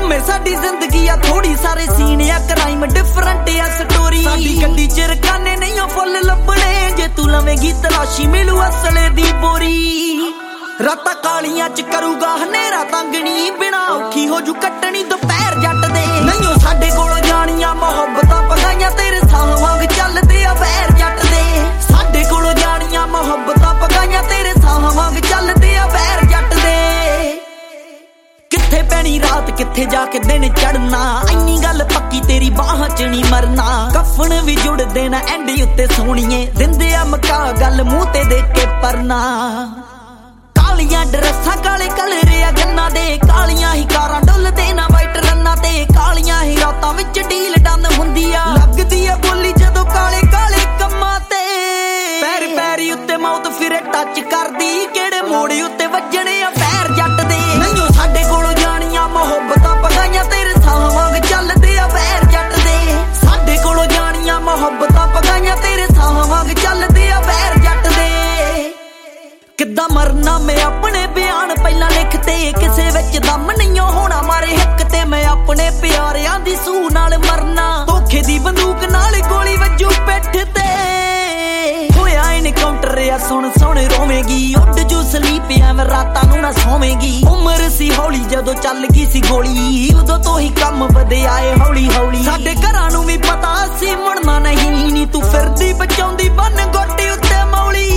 ਉਮੇ ਸਾਡੀ ਜ਼ਿੰਦਗੀ ਆ ਥੋੜੀ ਸਾਰੇ ਸੀਨ ਆ ਕ੍ਰਾਈਮ ਡਿਫਰੈਂਟ ਆ ਸਟੋਰੀ ਸਾਡੀ ਗੱਡੀ ਚ ਰਕਾਨੇ ਨਹੀਂ ਆ ਫੁੱਲ ਲੱਭਣੇ ਜੇ ਤੂੰ ਲਵੇਂਗੀ ਤਲਾਸ਼ੀ ਮਿਲੂ ਅਸਲੇ ਦੀ ਬੋਰੀ ਰਾਤਾਂ ਕਾਲੀਆਂ ਚ ਕਰੂਗਾ ਹਨੇਰਾ ਤੰਗਣੀ ਬਿਨਾ ਔਖੀ ਹੋ ਜੂ ਕੱਟਣੀ ਦੁਪਹਿਰ ਜੱਟ ਦੇ ਨਹੀਂ ਉਹ ਸਾਡੇ ਕੋਲੋਂ ਜਾਣੀਆਂ ਮੁਹੱਬਤਾਂ ਪਗਾਈਆਂ ਤੇਰੇ ਸਾਹ ਵਾਂਗ ਚੱਲਦੇ ਆ ਵੈਰ ਜੱਟ ਦੇ ਸਾਡੇ ਕੋਲੋਂ ਜਾਣੀਆਂ ਮੁਹੱਬਤਾਂ ਪਗਾਈਆਂ ਤੇਰੇ ਸਾਹ ਵਾਂਗ ਚੱਲਦੇ ਆ ਵੈਰ ਜੱਟ ਦੇ ਕਿੱਥੇ ਪੈਣੀ ਰਾਤ ਕਿੱਥੇ ਜਾ ਕੇ ਦਿਨ ਚੜਨਾ ਇੰਨੀ ਗੱਲ ਪੱਕੀ ਤੇਰੀ ਬਾਹਾਂ ਚ ਨਹੀਂ ਮਰਨਾ ਕਫਨ ਵੀ ਜੁੜਦੇ ਨਾ ਐਂਡ ਉੱਤੇ ਸੋਹਣੀਏ ਦਿੰਦੇ ਆ ਮਕਾ ਗੱਲ ਮੂੰਹ ਤੇ ਦੇ ਕੇ ਪਰਨਾ ਕਾਲੀਆਂ ਡਰੈਸਾਂ ਕਾਲੇ ਕਲਰ ਆ ਗੰਨਾ ਦੇ ਕਾਲੀਆਂ ਹੀ ਕਾਰਾਂ ਡੁੱਲਦੇ ਨਾ ਵਾਈਟ ਰੰਨਾਂ ਤੇ ਕਾਲੀਆਂ ਹੀ ਰਾਤਾਂ ਵਿੱਚ ਡੀਲ ਡਨ ਹੁੰਦੀ ਆ ਲੱਗਦੀ ਆ ਬੋਲੀ ਜਦੋਂ ਕਾਲੇ ਕਾਲੇ ਕੰਮਾਂ ਤੇ ਪੈਰ ਪੈਰੀ ਉੱਤੇ ਮੌਤ ਫਿਰੇ ਟੱਚ ਕਰਦੀ ਕਿਹੜੇ ਮੋੜ ਉੱਤੇ ਵੱਜਣੇ ਆ ਪੈਰ ਜੱਟ ਦੇ ਨਹੀਂ ਸਾਡੇ ਕੋਲੋਂ ਜਾਣੀਆਂ ਮੁਹੱਬਤਾਂ ਪਗਾਈਆਂ ਤੇਰੇ ਸਾਹ ਵਾਂਗ ਚੱਲਦੇ ਆ ਵੈਰ ਜੱਟ ਦੇ ਸਾਡੇ ਕੋਲੋਂ ਜਾਣੀਆਂ ਮੁਹੱਬਤਾਂ ਪਗਾਈਆਂ ਤੇਰੇ ਸਾਹ ਵਾਂਗ ਚੱਲਦੇ ਆ ਵੈਰ ਜੱਟ ਦੇ ਕਿੱਦਾਂ ਮਰਨਾ ਮੈਂ ਆਪਣੇ ਬਿਆਨ ਪਹਿਲਾਂ ਲਿਖਤੇ ਕਿਸੇ ਵਿੱਚ ਦਮ ਨਹੀਂ ਹੋਣਾ ਮਾਰੇ ਹਿੱਕ ਤੇ ਮੈਂ ਆਪਣੇ ਪਿਆਰਿਆਂ ਦੀ ਸੂਹ ਨਾਲ ਮਰਨਾ ਧੋਖੇ ਦੀ ਬੰਦੂਕ ਨਾਲ ਗੋਲੀ ਵੱਜੂ ਪਿੱਠ ਤੇ ਹੋਇਆ ਐਨਕਾਊਂਟਰ ਆ ਸੁਣ ਰੋਵੇਂਗੀ ਉੱਡ ਜੂ ਸਲੀਪ ਐਵੇਂ ਰਾਤਾਂ ਨੂੰ ਨਾ ਸੋਵੇਂਗੀ ਉਮਰ ਸੀ ਹੌਲੀ ਜਦੋਂ ਚੱਲ ਗਈ ਸੀ ਗੋਲੀ ਉਦੋਂ ਤੋਂ ਹੀ ਕੰਮ ਵਧਿਆ ਏ ਹੌਲੀ ਹੌਲੀ ਸਾਡੇ ਘਰਾਂ ਨੂੰ ਵੀ ਪਤਾ ਸੀ ਮੁੜਨਾ ਨਹੀਂ ਨੀ ਤੂੰ ਫਿਰਦੀ ਬਚਾਉਂਦੀ ਬੰਨ ਗੋਟੀ ਉੱਤੇ ਮੌਲੀ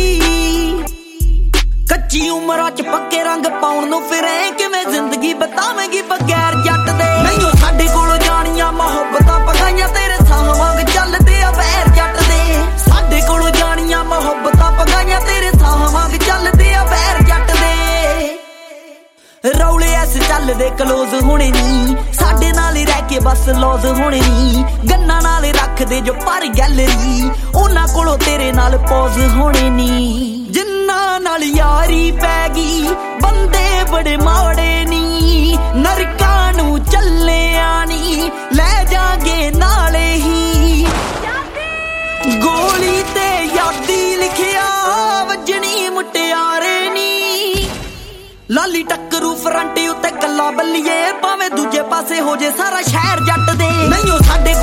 ਕੱਚੀ ਉਮਰਾਂ ਚ ਪੱਕੇ ਰੰਗ ਪਾਉਣ ਨੂੰ ਫਿਰੇ ਕਿਵੇਂ ਜ਼ਿੰਦਗੀ ਬਤਾਵੇਂਗੀ ਬਗੈਰ ਜੱਟ ਦੇ ਨਹੀਂ ਸਾਡੇ ਕੋਲੋਂ ਜਾਣੀਆਂ ਮੁਹੱਬਤਾਂ ਪਗਾਈਆਂ ਤੇਰੇ ਸਾਹ ਵਾਂਗ ਚੱਲਦੇ ਆ ਵੈਰ ਜੱਟ ਦੇ ਸਾਡੇ ਕੋਲੋਂ ਜਾਣੀਆਂ ਮੁਹੱਬਤਾਂ ਪਗਾਈਆਂ ਤੇਰੇ ਸਾਹ ਵਾਂਗ ਚੱਲਦੇ ਆ ਵੈਰ ਜੱਟ ਦੇ ਰੌਲੇ ਐਸ ਚੱਲਦੇ ਕਲੋਜ਼ ਹੋਣੇ ਨੀ ਸਾਡੇ ਨਾਲ ਹੀ ਰਹਿ ਕੇ ਬਸ ਲੌਜ਼ ਹੋਣੇ ਨੀ ਗੰਨਾਂ ਨਾਲ ਰੱਖਦੇ ਜੋ ਪਰ ਗੈਲਰੀ ਉਹਨਾਂ ਕੋਲੋਂ ਤੇਰੇ ਨਾਲ ਪੌਜ਼ ਹੋਣੇ ਨੀ ਜਿੰਨਾਂ ਨਾਲ ਯਾਰੀ ਪੈ ਗਈ ਬੰਦੇ ਬੜੇ ਮਾੜੇ ਨੀ ਨਰਕਾਂ ਨੂੰ ਚੱਲਿਆ ਨੀ ਲੈ ਜਾਗੇ ਨਾਲੇ ਹੀ ਗੋਲੀ ਤੇ ਯਾਦੀ ਲਿਖਿਆ ਵੱਜਣੀ ਮੁਟਿਆਰੇ ਨੀ ਲਾਲੀ ਟੱਕਰੂ ਫਰੰਟ ਉੱਤੇ ਗੱਲਾਂ ਬੱਲੀਏ ਭਾਵੇਂ ਦੂਜੇ ਪਾਸੇ ਹੋ ਜੇ ਸਾਰਾ ਸ਼ਹਿਰ ਜੱਟ ਦੇ ਨਹੀਂ ਸਾਡੇ